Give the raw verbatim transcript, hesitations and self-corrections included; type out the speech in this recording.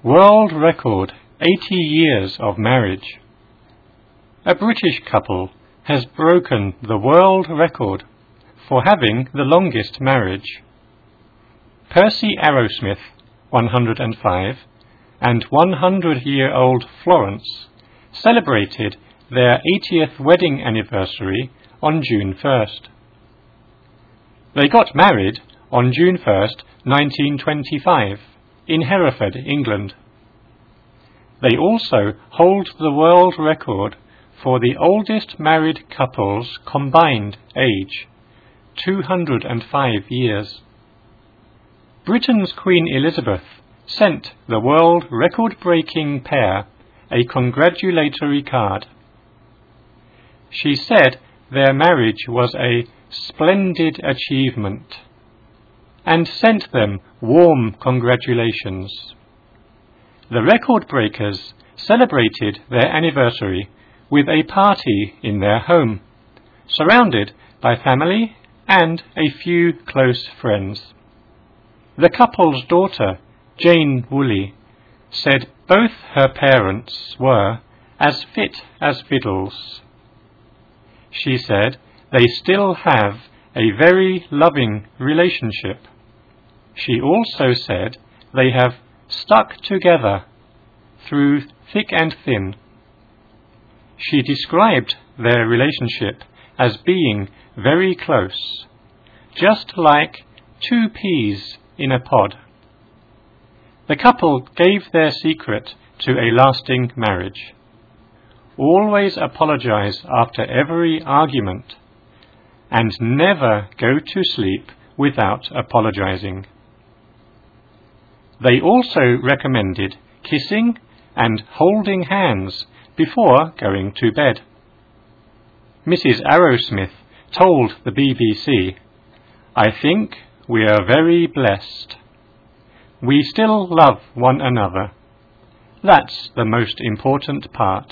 World record, eighty years of marriage. A British couple has broken the world record for having the longest marriage. Percy Arrowsmith, one hundred and five, and one hundred-year-old Florence celebrated their eightieth wedding anniversary on June first. They got married on June first, nineteen twenty-five, in Hereford, England. They also hold the world record for the oldest married couple's combined age, two hundred and five years. Britain's Queen Elizabeth sent the world record-breaking pair a congratulatory card. She said their marriage was a splendid achievement and sent them warm congratulations. The record breakers celebrated their anniversary with a party in their home, surrounded by family and a few close friends. The couple's daughter, Jane Woolley, said both her parents were as fit as fiddles. She said they still have a very loving relationship. She also said they have stuck together through thick and thin. She described their relationship as being very close, just like two peas in a pod. The couple gave their secret to a lasting marriage. Always apologize after every argument, and never go to sleep without apologizing. They also recommended kissing and holding hands before going to bed. Missus Arrowsmith told the B B C, "I think we are very blessed. We still love one another. That's the most important part."